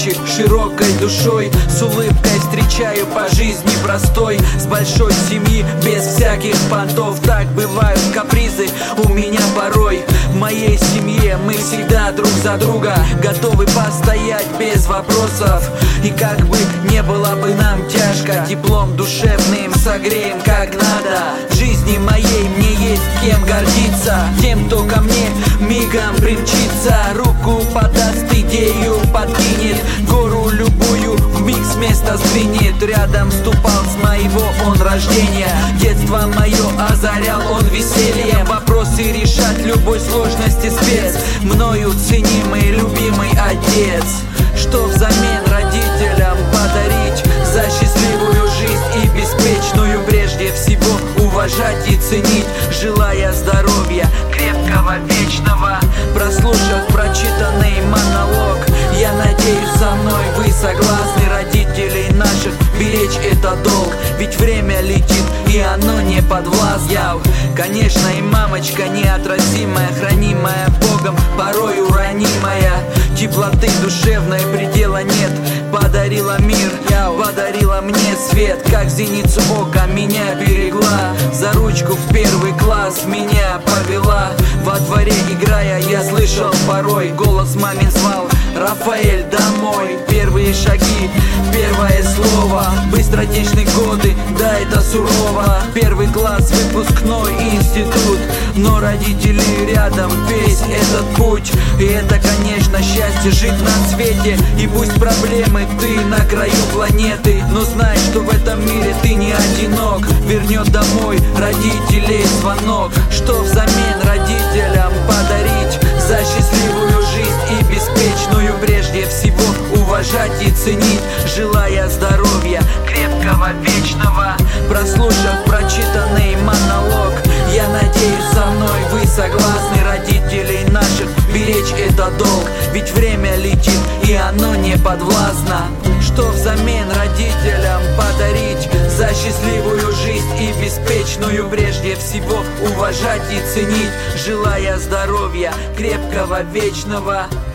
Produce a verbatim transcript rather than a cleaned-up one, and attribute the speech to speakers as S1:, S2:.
S1: удачи, широкой душой, с улыбкой встречаю по жизни простой. С большой семьи, без всяких понтов. Так бывают капризы у меня порой. В моей семье мы всегда друг за друга, готовы постоять без вопросов. И как бы не было бы нам тяжко, теплом душевным согреем как надо. В жизни моей мне есть кем гордиться, тем, кто ко мне мигом примчится, руку подаст, идею подкинет, гору любую вмиг с места сдвинет. Рядом ступал с моего он рождения, детство мое озарял он весельем. Вопросы решать любой сложности спец, мною ценимый, любимый отец. Что взамен родителям подарить за счастливую жизнь и беспечную? Прежде всего уважать и ценить, желая здоровья крепкого, вечного. Прослушав прочитанный монолог, я надеюсь, со мной вы согласны. Родителей наших беречь это долг, ведь время летит и оно не подвластно. Я, конечно, и мамочка неотразимая, хранимая Богом, порой уранимая. Теплоты душевной предела нет, подарила мир, подарила мне свет, как зеницу ока меня берегла. За ручку в первый класс меня повела, во дворе играя я слышал порой голос мамин звал: Рафаэль, домой. Первые шаги, первое слово, быстротечные годы, да, это сурово. Первый класс, выпускной институт, но родители рядом весь этот путь. И это, конечно, счастье жить на свете. И пусть проблемы, ты на краю планеты, но знай, что в этом мире ты не одинок. Вернет домой родителей звонок. Что взамен родителям подарить за счастливую жизнь и беспечную? Прежде всего уважать и ценить, желая здоровья крепкого, вечного. Прослушав прочитанный монолог, я надеюсь, со мной вы согласны. Родителей наших беречь это долг, ведь время летит и оно не подвластно. Что взамен родителям подарить за счастливую жизнь и беспечную? Прежде всего уважать и ценить, желая здоровья крепкого, вечного.